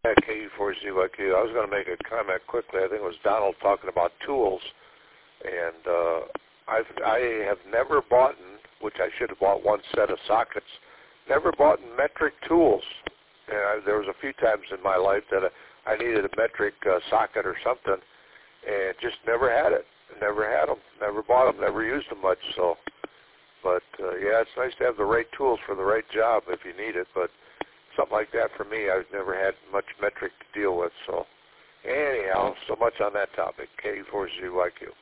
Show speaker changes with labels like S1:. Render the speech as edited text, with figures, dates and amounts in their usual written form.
S1: at KU4ZYQ. I was going to make a comment quickly. I think it was Donald talking about tools, and I have never bought, which I should have bought one set of sockets, never bought metric tools. And there was a few times in my life that I needed a metric socket or something, and just never had it. Never had them. Never bought them. Never used them much. So, but yeah, it's nice to have the right tools for the right job if you need it. But something like that for me, I've never had much metric to deal with. So, anyhow, so much on that topic. KU4ZYQ.